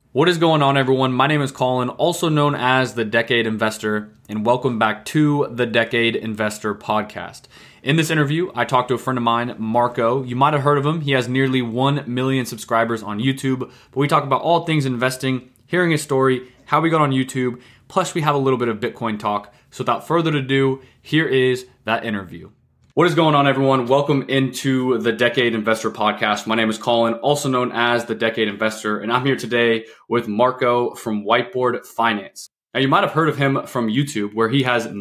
What is going on, everyone? My name is Colin, also known as The Decade Investor, and welcome back to the Decade Investor podcast. In this interview, I talked to a friend of mine, Marco. You might have heard of him. He has nearly 1 million subscribers on YouTube, but we talk about all things investing, hearing his story, how we got on YouTube, plus we have a little bit of Bitcoin talk. So without further ado, here is that interview. What is going on, everyone? Welcome into the Decade Investor podcast. My name is Colin, also known as the Decade Investor, and I'm here today with Marco from Whiteboard Finance. Now, you might have heard of him from YouTube, where he has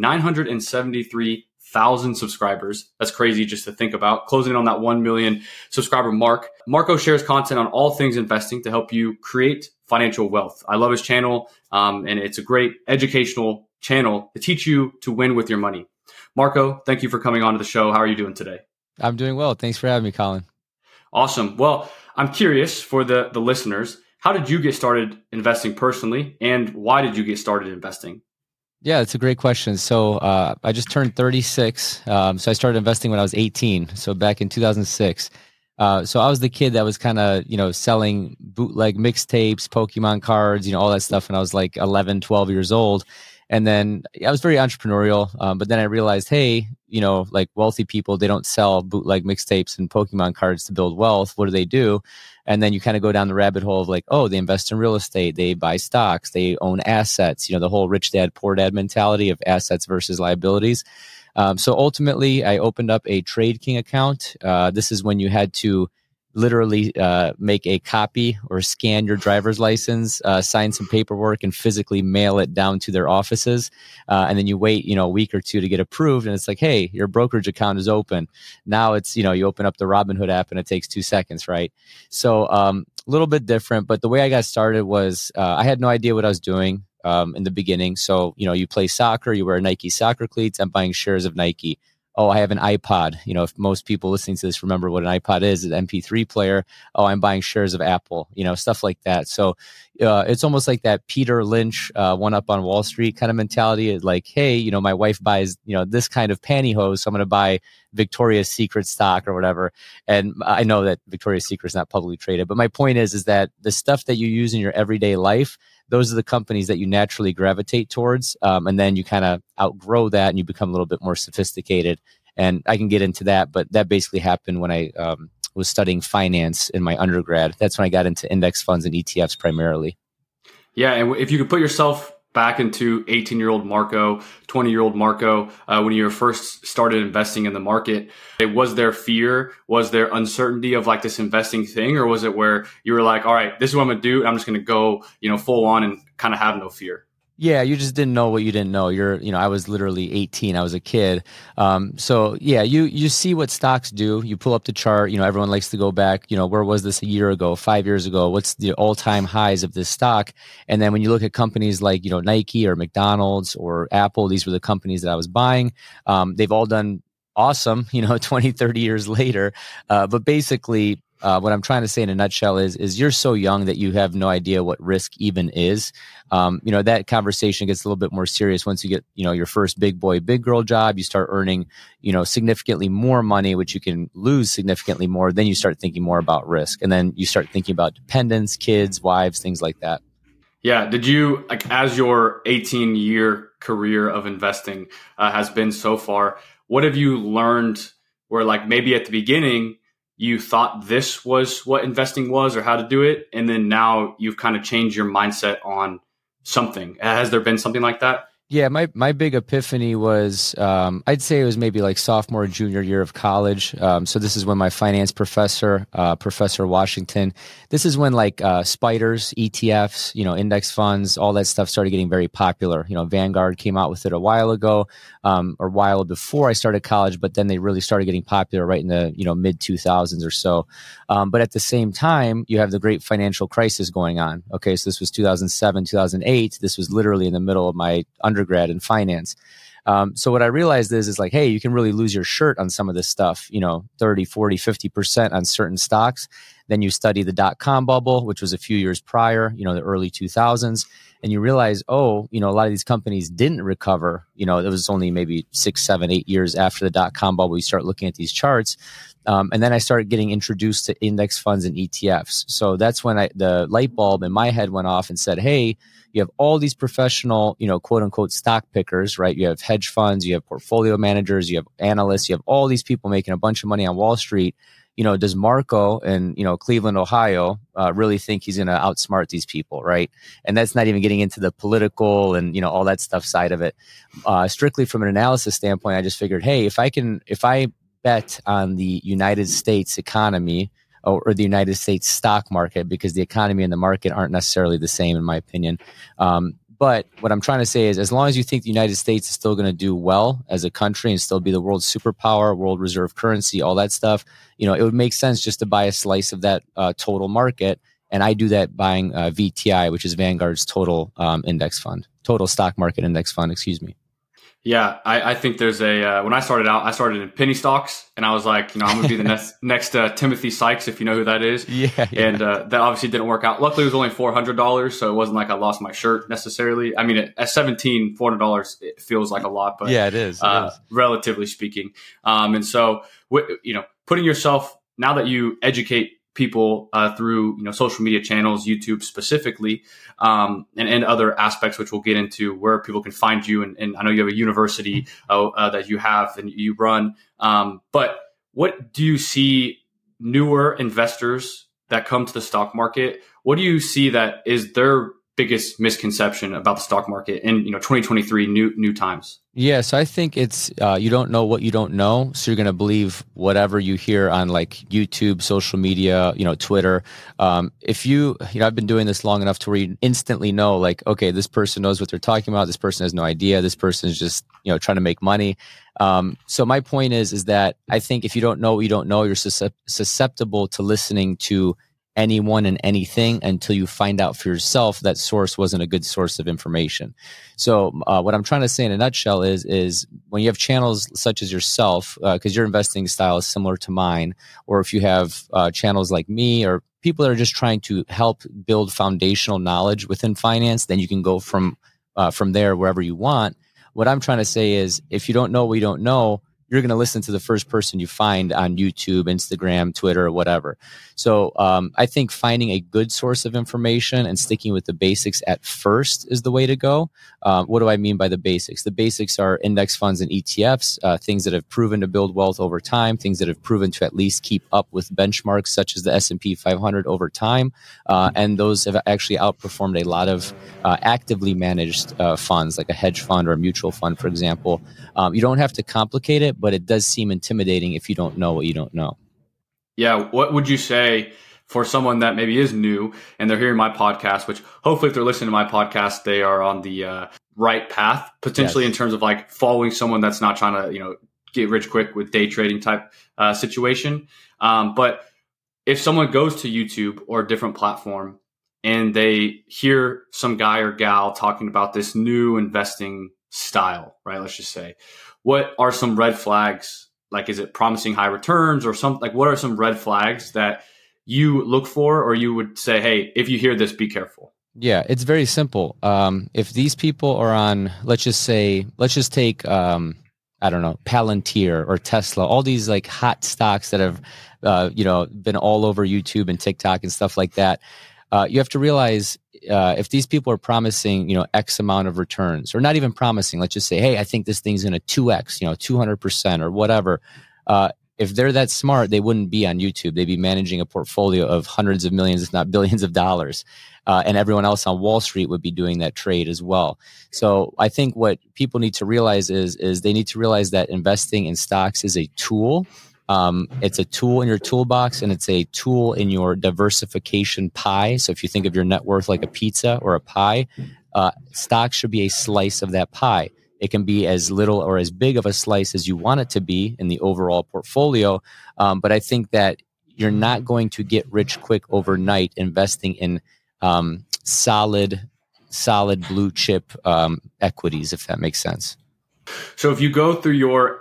973,000 subscribers. That's crazy just to think about, closing in on that 1 million subscriber mark. Marco shares content on all things investing to help you create financial wealth. I love his channel, and it's a great educational channel to teach you to win with your money. Marco, thank you for coming on to the show. How are you doing today? I'm doing well. Thanks for having me, Colin. Awesome. Well, I'm curious for the listeners, how did you get started investing personally, and why did you get started investing? Yeah, it's a great question. So I just turned 36. So I started investing when I was 18. So back in 2006. So I was the kid that was kind of, selling bootleg mixtapes, Pokemon cards, all that stuff. And I was like 11, 12 years old. And then I was very entrepreneurial, but then I realized, hey, like wealthy people, they don't sell bootleg mixtapes and Pokemon cards to build wealth. What do? And then you kind of go down the rabbit hole of like, oh, they invest in real estate, they buy stocks, they own assets, the whole rich dad, poor dad mentality of assets versus liabilities. So ultimately, I opened up a TradeKing account. This is when you had to literally make a copy or scan your driver's license, sign some paperwork, and physically mail it down to their offices. And then you wait, a week or two to get approved. And it's like, hey, your brokerage account is open. Now it's, you open up the Robinhood app and it takes 2 seconds, right? So a little bit different. But the way I got started was I had no idea what I was doing in the beginning. So, you play soccer, you wear Nike soccer cleats. I'm buying shares of Nike. Oh, I have an iPod. If most people listening to this remember what an iPod is, an MP3 player. Oh, I'm buying shares of Apple, stuff like that. So it's almost like that Peter Lynch, one up on Wall Street kind of mentality. It's like, hey, my wife buys, this kind of pantyhose, so I'm going to buy Victoria's Secret stock or whatever. And I know that Victoria's Secret is not publicly traded, but my point is that the stuff that you use in your everyday life, those are the companies that you naturally gravitate towards. And then you kind of outgrow that and you become a little bit more sophisticated. And I can get into that, but that basically happened when I was studying finance in my undergrad. That's when I got into index funds and ETFs primarily. Yeah. And if you could put yourself back into 18-year-old Marco, 20-year-old Marco, when you first started investing in the market, was there fear? Was there uncertainty of like this investing thing? Or was it where you were like, all right, this is what I'm going to do. I'm just going to go, full on and kind of have no fear? Yeah, you just didn't know what you didn't know. I was literally 18. I was a kid. So yeah, you see what stocks do. You pull up the chart. Everyone likes to go back. Where was this a year ago, 5 years ago? What's the all-time highs of this stock? And then when you look at companies like, Nike or McDonald's or Apple, these were the companies that I was buying. They've all done awesome, 20, 30 years later. But basically, what I'm trying to say in a nutshell is you're so young that you have no idea what risk even is. That conversation gets a little bit more serious once you get, your first big boy, big girl job. You start earning, significantly more money, which you can lose significantly more. Then you start thinking more about risk. And then you start thinking about dependents, kids, wives, things like that. Yeah. Did you, like, as your 18-year career of investing has been so far, what have you learned where, like, maybe at the beginning, you thought this was what investing was or how to do it, and then now you've kind of changed your mindset on something? Has there been something like that? Yeah, my big epiphany was, I'd say it was maybe like sophomore, junior year of college. So this is when my finance professor, Professor Washington, this is when like spiders, ETFs, index funds, all that stuff started getting very popular. Vanguard came out with it a while ago, or a while before I started college, but then they really started getting popular right in the mid 2000s or so. But at the same time, you have the great financial crisis going on. Okay, so this was 2007, 2008. This was literally in the middle of my undergrad in finance. So what I realized is like, hey, you can really lose your shirt on some of this stuff, 30, 40, 50% on certain stocks. Then you study the dot-com bubble, which was a few years prior, the early 2000s. And you realize, a lot of these companies didn't recover. It was only maybe 6, 7, 8 years after the dot-com bubble. You start looking at these charts. And then I started getting introduced to index funds and ETFs. So that's when the light bulb in my head went off and said, hey, you have all these professional, quote unquote stock pickers, right? You have hedge funds, you have portfolio managers, you have analysts, you have all these people making a bunch of money on Wall Street. Does Marco in, Cleveland, Ohio, really think he's going to outsmart these people, right? And that's not even getting into the political and, all that stuff side of it. Strictly from an analysis standpoint, I just figured, hey, if I bet on the United States economy or the United States stock market, because the economy and the market aren't necessarily the same, in my opinion. But what I'm trying to say is, as long as you think the United States is still going to do well as a country and still be the world's superpower, world reserve currency, all that stuff, it would make sense just to buy a slice of that total market. And I do that buying VTI, which is Vanguard's total index fund, total stock market index fund, excuse me. Yeah, I think there's when I started out, I started in penny stocks, and I was like, I'm going to be the next Timothy Sykes, if you know who that is. Yeah. And that obviously didn't work out. Luckily, it was only $400, so it wasn't like I lost my shirt necessarily. I mean, at 17, $400, it feels like a lot, but yeah, it is. Relatively speaking. And so, putting yourself, now that you educate people through social media channels, YouTube specifically, and other aspects, which we'll get into, where people can find you. And I know you have a university that you have and you run. But what do you see newer investors that come to the stock market? What do you see that is their biggest misconception about the stock market in 2023 new times? Yeah, so I think it's you don't know what you don't know, so you're going to believe whatever you hear on like YouTube, social media, Twitter. If I've been doing this long enough to where you instantly know, like, okay, this person knows what they're talking about. This person has no idea. This person is just trying to make money. So my point is that I think if you don't know what you don't know, you're susceptible to listening to anyone and anything until you find out for yourself that source wasn't a good source of information. So what I'm trying to say in a nutshell is when you have channels such as yourself, because your investing style is similar to mine, or if you have channels like me or people that are just trying to help build foundational knowledge within finance, then you can go from there wherever you want. What I'm trying to say is if you don't know what you don't know, you're going to listen to the first person you find on YouTube, Instagram, Twitter, or whatever. So I think finding a good source of information and sticking with the basics at first is the way to go. What do I mean by the basics? The basics are index funds and ETFs, things that have proven to build wealth over time, things that have proven to at least keep up with benchmarks such as the S&P 500 over time. And those have actually outperformed a lot of actively managed funds, like a hedge fund or a mutual fund, for example. You don't have to complicate it, but it does seem intimidating if you don't know what you don't know. Yeah. What would you say for someone that maybe is new and they're hearing my podcast, which hopefully if they're listening to my podcast, they are on the right path, potentially in terms of like following someone that's not trying to, get rich quick with day trading type situation. But if someone goes to YouTube or a different platform and they hear some guy or gal talking about this new investing style, right? Let's just say, what are some red flags? Like, is it promising high returns or something? Like, what are some red flags that you look for, or you would say, hey, if you hear this, be careful? Yeah, it's very simple. If these people are on, let's just take, I don't know, Palantir or Tesla, all these like hot stocks that have, been all over YouTube and TikTok and stuff like that. You have to realize if these people are promising, X amount of returns, or not even promising, let's just say, hey, I think this thing's going to 2X, 200% or whatever. If they're that smart, they wouldn't be on YouTube. They'd be managing a portfolio of hundreds of millions, if not billions of dollars. And everyone else on Wall Street would be doing that trade as well. So I think what people need to realize is they need to realize that investing in stocks is a tool. It's a tool in your toolbox, and it's a tool in your diversification pie. So if you think of your net worth like a pizza or a pie, stocks should be a slice of that pie. It can be as little or as big of a slice as you want it to be in the overall portfolio. But I think that you're not going to get rich quick overnight investing in solid blue chip equities, if that makes sense. So if you go through your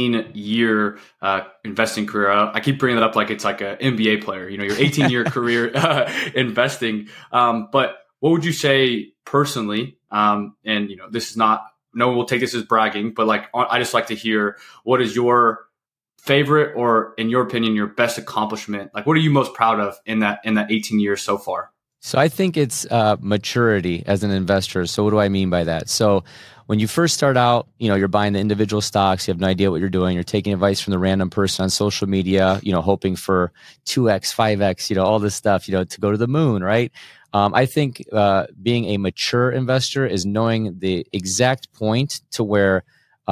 18-year investing career, I keep bringing that up like it's like an NBA player, your 18-year career investing. But what would you say personally? And this is not, no one will take this as bragging, but like I just like to hear, what is your favorite, or in your opinion, your best accomplishment? Like, what are you most proud of in that 18 years so far? So I think it's maturity as an investor. So what do I mean by that? So when you first start out, you're buying the individual stocks. You have no idea what you're doing. You're taking advice from the random person on social media, hoping for 2x, 5x, all this stuff, to go to the moon, right? I think being a mature investor is knowing the exact point to where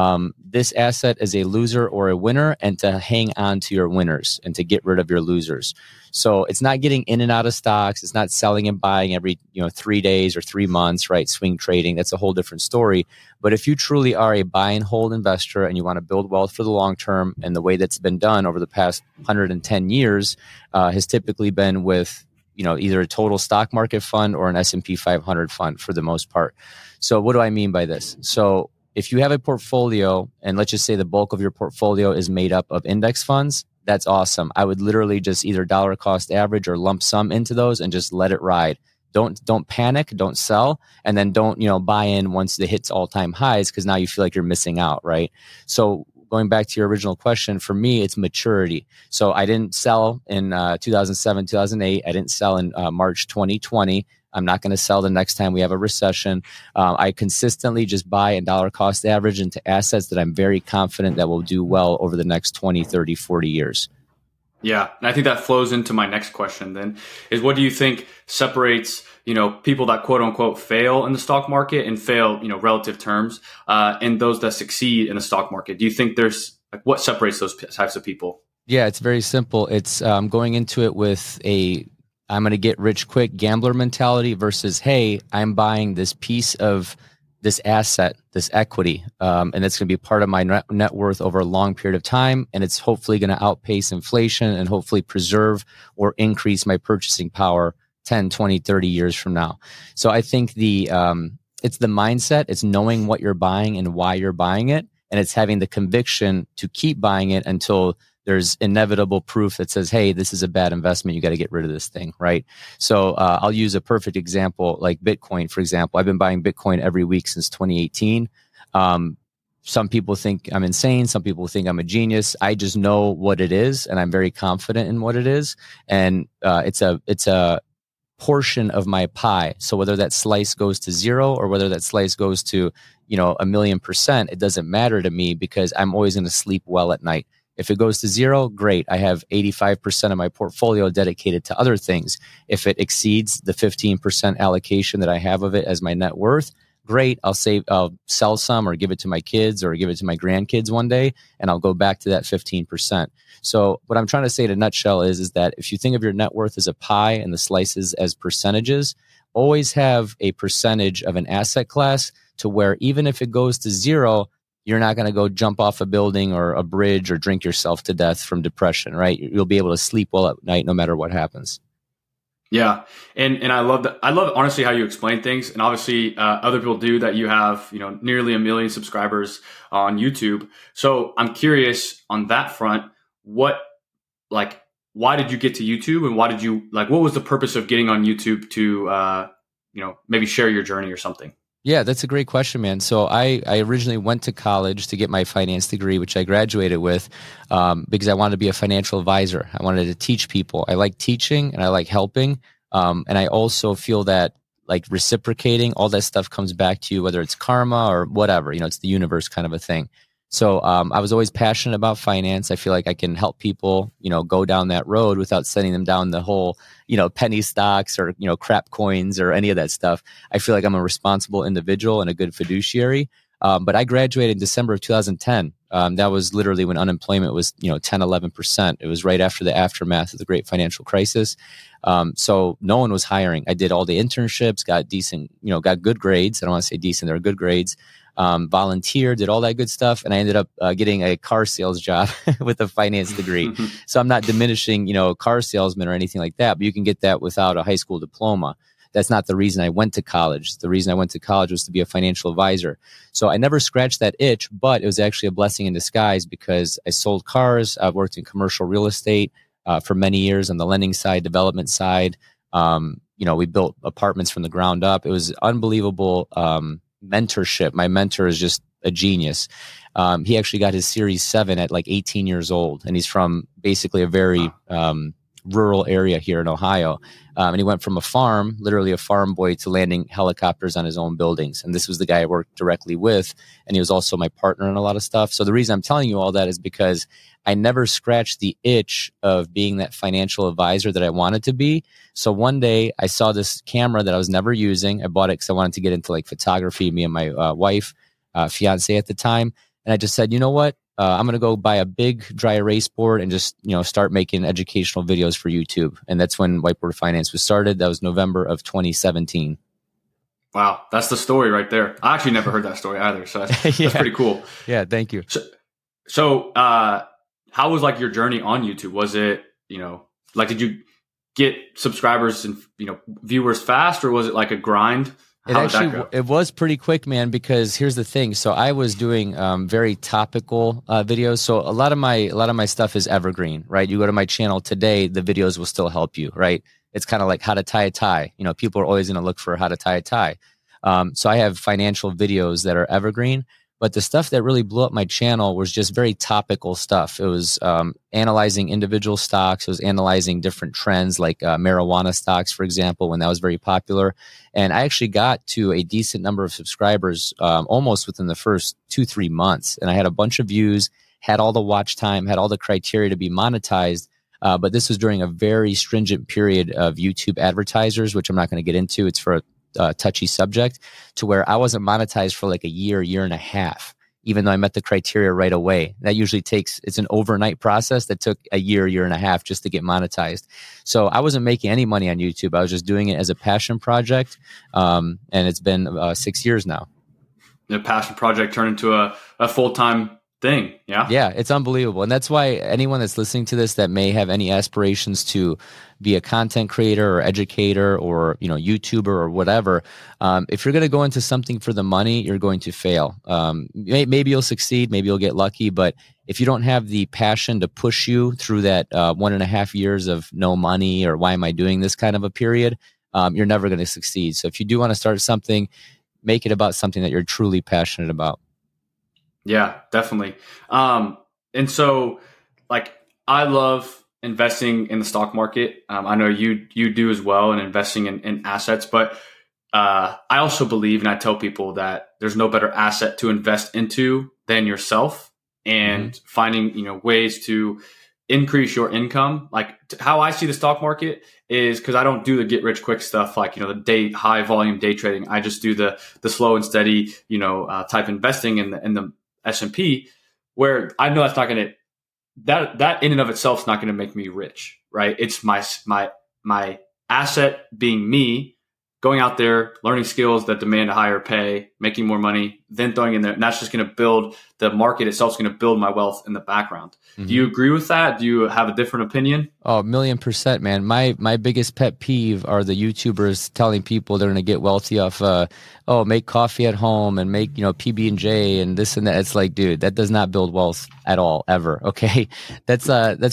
this asset is a loser or a winner, and to hang on to your winners and to get rid of your losers. So it's not getting in and out of stocks. It's not selling and buying every 3 days or 3 months, right? Swing trading. That's a whole different story. But if you truly are a buy and hold investor and you want to build wealth for the long term, and the way that's been done over the past 110 years has typically been with either a total stock market fund or an S&P 500 fund for the most part. So what do I mean by this? So if you have a portfolio, and let's just say the bulk of your portfolio is made up of index funds, that's awesome. I would literally just either dollar cost average or lump sum into those and just let it ride. Don't panic, don't sell, and then don't buy in once it hits all-time highs, because now you feel like you're missing out, right? So going back to your original question, for me, it's maturity. So I didn't sell in 2007, 2008. I didn't sell in March 2020. I'm not going to sell the next time we have a recession. I consistently just buy and dollar cost average into assets that I'm very confident that will do well over the next 20, 30, 40 years. Yeah. And I think that flows into my next question then, is what do you think separates, people that quote unquote fail in the stock market and fail, relative terms, and those that succeed in the stock market? Do you think there's what separates those types of people? Yeah, it's very simple. It's going into it with I'm going to get rich quick gambler mentality versus, hey, I'm buying this piece of this asset, this equity, and it's going to be part of my net worth over a long period of time. And it's hopefully going to outpace inflation and hopefully preserve or increase my purchasing power 10, 20, 30 years from now. So I think it's the mindset. It's knowing what you're buying and why you're buying it. And it's having the conviction to keep buying it until there's inevitable proof that says, hey, this is a bad investment. You got to get rid of this thing, right? So I'll use a perfect example like Bitcoin, for example. I've been buying Bitcoin every week since 2018. Some people think I'm insane. Some people think I'm a genius. I just know what it is, and I'm very confident in what it is. And it's a portion of my pie. So whether that slice goes to 0 or whether that slice goes to 1,000,000%, it doesn't matter to me, because I'm always going to sleep well at night. If it goes to 0, great. I have 85% of my portfolio dedicated to other things. If it exceeds the 15% allocation that I have of it as my net worth, great. I'll sell some or give it to my kids or give it to my grandkids one day, and I'll go back to that 15%. So what I'm trying to say in a nutshell is that if you think of your net worth as a pie and the slices as percentages, always have a percentage of an asset class to where even if it goes to 0, you're not going to go jump off a building or a bridge or drink yourself to death from depression, right? You'll be able to sleep well at night no matter what happens. Yeah. And I love that. I love honestly how you explain things. And obviously other people do that. You have, nearly 1 million subscribers on YouTube. So I'm curious on that front, why did you get to YouTube, and what was the purpose of getting on YouTube to, maybe share your journey or something? Yeah, that's a great question, man. So I originally went to college to get my finance degree, which I graduated with because I wanted to be a financial advisor. I wanted to teach people. I like teaching and I like helping. And I also feel that like reciprocating, all that stuff comes back to you, whether it's karma or whatever, it's the universe kind of a thing. So I was always passionate about finance. I feel like I can help people, go down that road without sending them down the whole, penny stocks or, crap coins or any of that stuff. I feel like I'm a responsible individual and a good fiduciary. But I graduated in December of 2010. That was literally when unemployment was, 10, 11%. It was right after the aftermath of the great financial crisis. So no one was hiring. I did all the internships, got decent, got good grades. I don't want to say decent, they were good grades. Volunteered, did all that good stuff. And I ended up getting a car sales job with a finance degree. So I'm not diminishing, car salesman or anything like that, but you can get that without a high school diploma. that's not the reason I went to college. The reason I went to college was to be a financial advisor. So I never scratched that itch, but it was actually a blessing in disguise because I sold cars. I've worked in commercial real estate for many years on the lending side, development side. We built apartments from the ground up. It was unbelievable mentorship. My mentor is just a genius. He actually got his Series 7 at like 18 years old, and he's from basically a very rural area here in Ohio. And he went from a farm, literally a farm boy, to landing helicopters on his own buildings. And this was the guy I worked directly with, and he was also my partner in a lot of stuff. So the reason I'm telling you all that is because I never scratched the itch of being that financial advisor that I wanted to be. So one day I saw this camera that I was never using. I bought it because I wanted to get into like photography, me and my wife, fiance at the time. And I just said, you know what? I'm going to go buy a big dry erase board and just, start making educational videos for YouTube. And that's when Whiteboard Finance was started. That was November of 2017. Wow. That's the story right there. I actually never heard that story either. So that's pretty cool. Yeah. Thank you. So how was like your journey on YouTube? Was it, did you get subscribers and, viewers fast, or was it like a grind? It was pretty quick, man, because here's the thing. So I was doing very topical videos. So a lot of my stuff is evergreen, right? You go to my channel today, the videos will still help you, right? It's kind of like how to tie a tie. People are always going to look for how to tie a tie. So I have financial videos that are evergreen. But the stuff that really blew up my channel was just very topical stuff. It was analyzing individual stocks. It was analyzing different trends like marijuana stocks, for example, when that was very popular. And I actually got to a decent number of subscribers almost within the first 2-3 months. And I had a bunch of views, had all the watch time, had all the criteria to be monetized. But this was during a very stringent period of YouTube advertisers, which I'm not going to get into. It's for a touchy subject, to where I wasn't monetized for like a year and a half, even though I met the criteria right away. That usually it's an overnight process that took a year and a half just to get monetized. So I wasn't making any money on YouTube. I was just doing it as a passion project. And it's been 6 years now. The passion project turned into a full-time thing. Yeah, it's unbelievable. And that's why anyone that's listening to this that may have any aspirations to be a content creator or educator or YouTuber or whatever, if you're going to go into something for the money, you're going to fail. Maybe you'll succeed, maybe you'll get lucky, but if you don't have the passion to push you through that 1.5 years of no money or why am I doing this kind of a period, you're never going to succeed. So if you do want to start something, make it about something that you're truly passionate about. Yeah, definitely. And so like I love investing in the stock market. I know you do as well, and investing in assets, but I also believe, and I tell people that there's no better asset to invest into than yourself, and finding, ways to increase your income. Like how I see the stock market is, because I don't do the get rich quick stuff, like, the high volume day trading. I just do the slow and steady, type investing in the S&P, where I know that's not going to, that in and of itself is not going to make me rich, right? It's my asset being me going out there, learning skills that demand a higher pay, making more money, then throwing in there. And that's just going to build, the market itself is going to build my wealth in the background. Mm-hmm. Do you agree with that? Do you have a different opinion? Oh, 1,000,000%, man. My biggest pet peeve are the YouTubers telling people they're going to get wealthy off, make coffee at home and make, PB&J and this and that. It's like, dude, that does not build wealth at all, ever. Okay. That's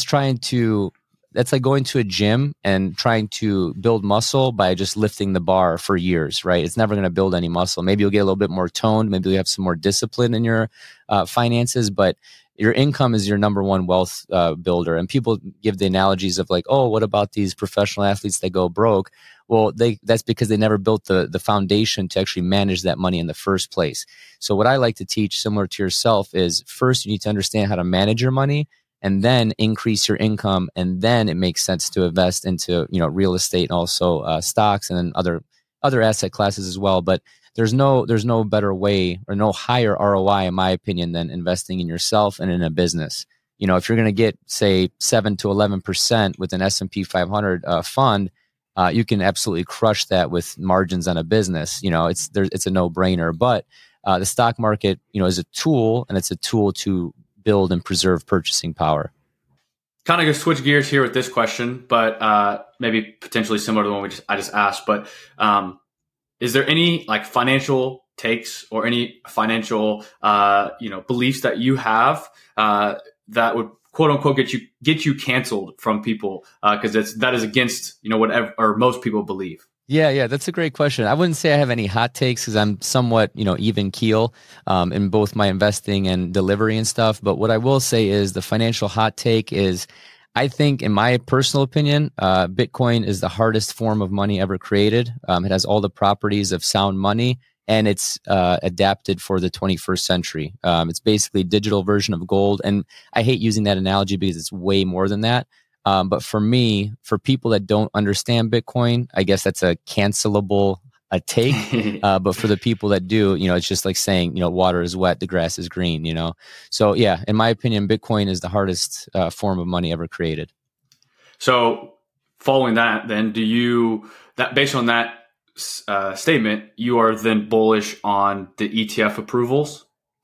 like going to a gym and trying to build muscle by just lifting the bar for years, right? It's never going to build any muscle. Maybe you'll get a little bit more toned. Maybe you'll have some more discipline in your finances, but your income is your number one wealth builder. And people give the analogies of like, oh, what about these professional athletes that go broke? Well, that's because they never built the foundation to actually manage that money in the first place. So what I like to teach, similar to yourself, is first you need to understand how to manage your money, and then increase your income, and then it makes sense to invest into real estate and also stocks and then other asset classes as well. But there's no better way or no higher ROI, in my opinion, than investing in yourself and in a business. If you're going to get say 7 to 11% with an S&P 500 fund, you can absolutely crush that with margins on a business. It's a no-brainer. But the stock market, is a tool, and it's a tool to build and preserve purchasing power. kind of going to switch gears here with this question, but maybe potentially similar to the one I just asked. But is there any like financial takes or any financial beliefs that you have that would quote unquote get you canceled from people because that is against whatever or most people believe? Yeah, that's a great question. I wouldn't say I have any hot takes because I'm somewhat, even keel in both my investing and delivery and stuff. But what I will say is the financial hot take is, I think, in my personal opinion, Bitcoin is the hardest form of money ever created. It has all the properties of sound money, and it's adapted for the 21st century. It's basically a digital version of gold. And I hate using that analogy because it's way more than that. But for me, for people that don't understand Bitcoin, I guess that's a cancelable take. But for the people that do, it's just like saying, water is wet, the grass is green, So yeah, in my opinion, Bitcoin is the hardest form of money ever created. So following that, then based on that statement, you are then bullish on the ETF approvals?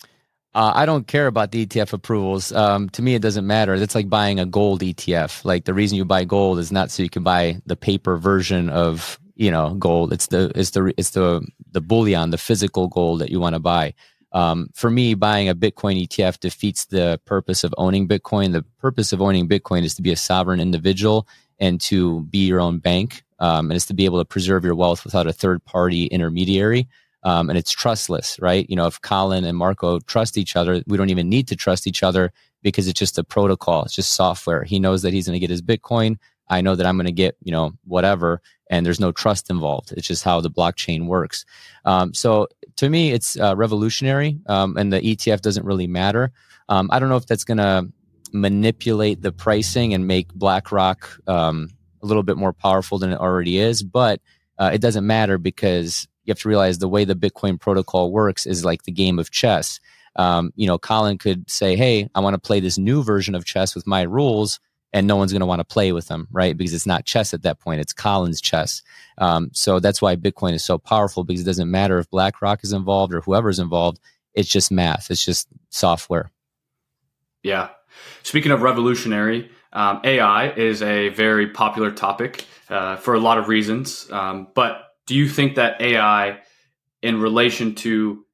I don't care about the ETF approvals. To me, it doesn't matter. That's like buying a gold ETF. Like the reason you buy gold is not so you can buy the paper version of gold. It's the bullion, the physical gold that you want to buy. For me, buying a Bitcoin ETF defeats the purpose of owning Bitcoin. The purpose of owning Bitcoin is to be a sovereign individual and to be your own bank. And it's to be able to preserve your wealth without a third party intermediary. And it's trustless, right? If Colin and Marco trust each other, we don't even need to trust each other because it's just a protocol. It's just software. He knows that he's going to get his Bitcoin. I know that I'm going to get, whatever, and there's no trust involved. It's just how the blockchain works. So to me, it's revolutionary, and the ETF doesn't really matter. I don't know if that's going to manipulate the pricing and make BlackRock a little bit more powerful than it already is, but it doesn't matter because you have to realize the way the Bitcoin protocol works is like the game of chess. Colin could say, hey, I want to play this new version of chess with my rules, and no one's going to want to play with them, right? Because it's not chess at that point. It's Colin's chess. So that's why Bitcoin is so powerful, because it doesn't matter if BlackRock is involved or whoever's involved. It's just math. It's just software. Yeah. Speaking of revolutionary, AI is a very popular topic for a lot of reasons. But do you think that AI, in relation to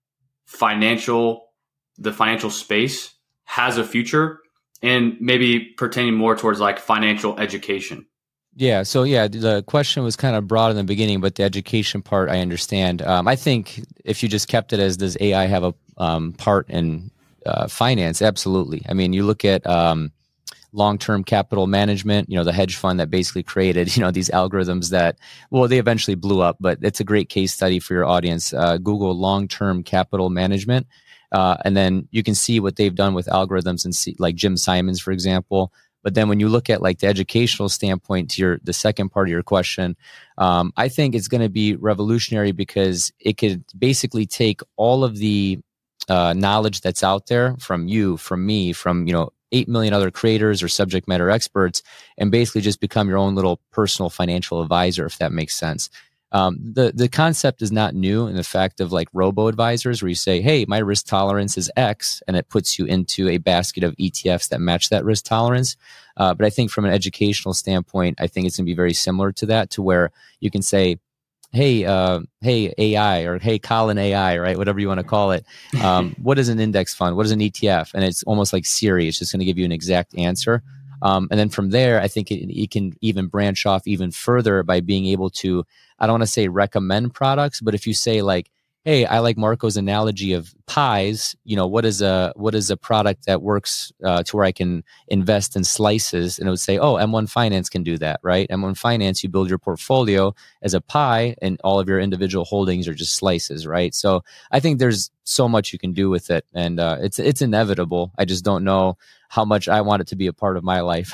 the financial space, has a future, and maybe pertaining more towards like financial education? Yeah. So the question was kind of broad in the beginning, but the education part, I understand. I think if you just kept it as, does AI have a part in finance? Absolutely. I mean, you look at long-term capital management, the hedge fund that basically created, these algorithms that, they eventually blew up, but it's a great case study for your audience. Google long-term capital management. And then you can see what they've done with algorithms and see, like Jim Simons, for example. But then when you look at like the educational standpoint to the second part of your question, I think it's going to be revolutionary because it could basically take all of the knowledge that's out there from you, from me, from, 8 million other creators or subject matter experts, and basically just become your own little personal financial advisor, if that makes sense. The concept is not new in the fact of like robo advisors, where you say, hey, my risk tolerance is X, and it puts you into a basket of ETFs that match that risk tolerance. But I think from an educational standpoint, I think it's going to be very similar to that, to where you can say, hey AI, or hey Colin AI, right? Whatever you want to call it. What is an index fund? What is an ETF? And it's almost like Siri. It's just going to give you an exact answer. And then from there, I think it can even branch off even further by being able to, I don't want to say recommend products, but if you say like, hey, I like Marco's analogy of pies, what is a product that works to where I can invest in slices? And it would say, oh, M1 Finance can do that, right? M1 Finance, you build your portfolio as a pie, and all of your individual holdings are just slices, right? So I think there's so much you can do with it, and it's inevitable. I just don't know how much I want it to be a part of my life.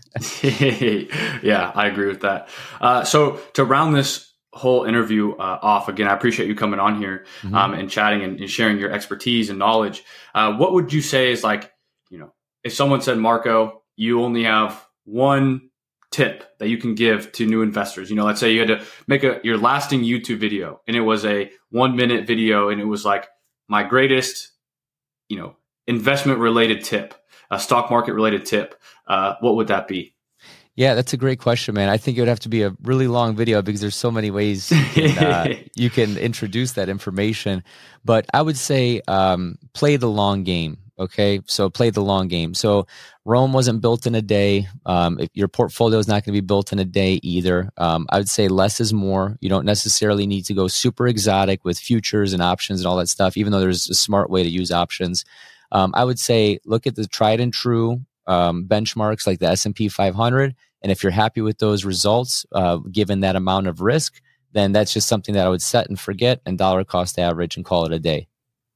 Yeah, I agree with that. So to round this whole interview off, again, I appreciate you coming on here and chatting and sharing your expertise and knowledge. What would you say is like, if someone said, Marco, you only have one tip that you can give to new investors, let's say you had to make your lasting YouTube video, and it was a 1-minute video, and it was like my greatest, investment related tip. a stock market related tip, what would that be? Yeah, that's a great question, man. I think it would have to be a really long video because there's so many ways you can introduce that information. But I would say play the long game. Okay, so play the long game. So Rome wasn't built in a day. If your portfolio is not going to be built in a day either. I would say less is more. You don't necessarily need to go super exotic with futures and options and all that stuff, even though there's a smart way to use options. I would say look at the tried and true benchmarks like the S&P 500. And if you're happy with those results, given that amount of risk, then that's just something that I would set and forget and dollar cost average and call it a day.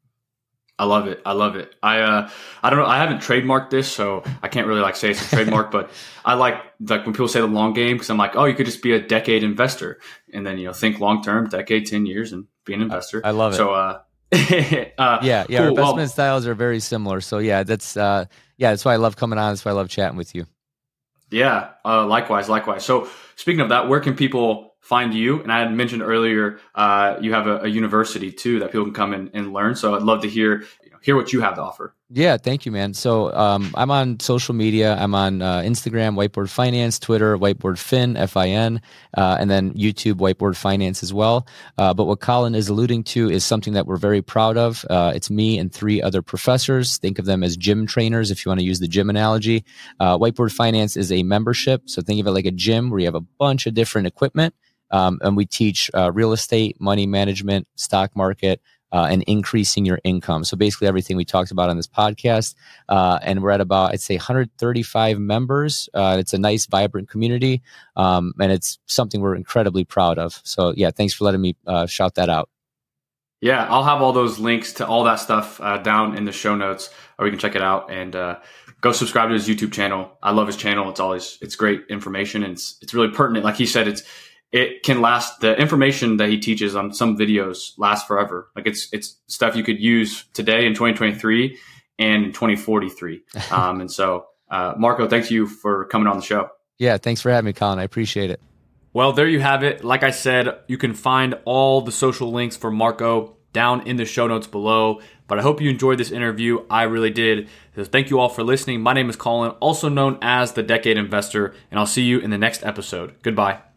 I love it. I love it. I don't know. I haven't trademarked this, so I can't really say it's a trademark, but I like when people say the long game, because I'm like, oh, you could just be a decade investor and then, think long-term, decade, 10 years and be an investor. I love it. So, yeah. Cool. Our investment styles are very similar. So that's why I love coming on. That's why I love chatting with you. Yeah. Likewise. So speaking of that, where can people find you? And I had mentioned earlier, you have a university too that people can come and learn. So I'd love to hear what you have to offer. Yeah, thank you, man. So I'm on social media. I'm on Instagram, Whiteboard Finance, Twitter, Whiteboard Fin, Fin, and then YouTube, Whiteboard Finance as well. But what Colin is alluding to is something that we're very proud of. It's me and 3 other professors. Think of them as gym trainers if you want to use the gym analogy. Whiteboard Finance is a membership. So think of it like a gym where you have a bunch of different equipment. And we teach real estate, money management, stock market, and increasing your income. So basically everything we talked about on this podcast. And we're at about, I'd say 135 members. It's a nice, vibrant community. And it's something we're incredibly proud of. So yeah, thanks for letting me shout that out. Yeah, I'll have all those links to all that stuff down in the show notes, or you can check it out and go subscribe to his YouTube channel. I love his channel. It's great information, and it's really pertinent. Like he said, it can last. The information that he teaches on some videos lasts forever. Like it's stuff you could use today in 2023 and in 2043. And so, Marco, thank you for coming on the show. Yeah, thanks for having me, Colin. I appreciate it. Well, there you have it. Like I said, you can find all the social links for Marco down in the show notes below. But I hope you enjoyed this interview. I really did. So thank you all for listening. My name is Colin, also known as the Decade Investor, and I'll see you in the next episode. Goodbye.